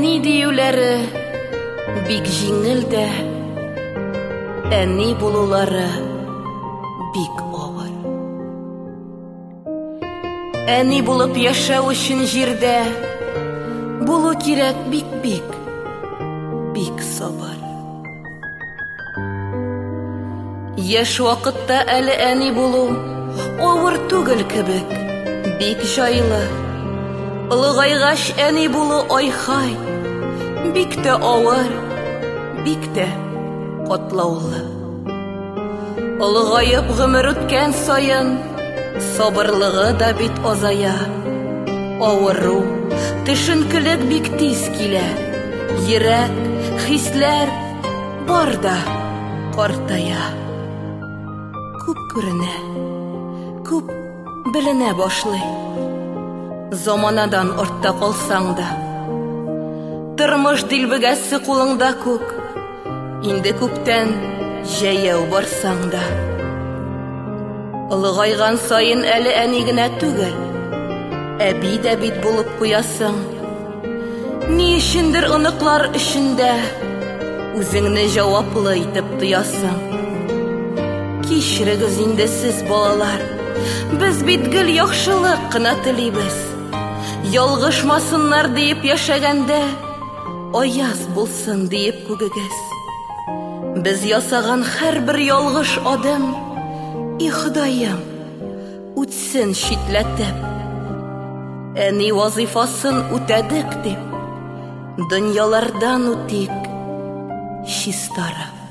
әни диюләре бик җиңел дә, әни булулары бик авыр. Әни булып яшәү өчен җирдә булу кирәк бик сабыр. Яшь вакытта әле әни булу авыр түгел кебек, бик җайлы. Олыгайгач әни булу айхай, бик тә авыр, бик тә катлаулы. Олыгаеп гомер үткән саен, сабырлыгы да бит азая. Авыру, төшенкелек бик тиз килә, йөрәк, хисләр бар да картая. Күп күренә, күп беленә башлый, заманадан артта калсаң да. Тормыш дилбегәсе кулыңда күк, инде күптән җәяү барсаң да. Олыгайган саен әле әни генә түгел, әби дә бит булып куясың. Ни өчендер оныклар эчендә үзеңне җаваплы итеп тоясың. Кичерегез инде сез балалар, без бит гел яхшылык кына телибез. Ялгышмасыннар диеп яшәгәндә, аяз булсын диеп күгегез. Без ясаган һәрбер ялгыш адым, и Ходаем, үтсен читләтеп. Әни вазифасын үтәдек дип, дөньялардан үтик чистарып.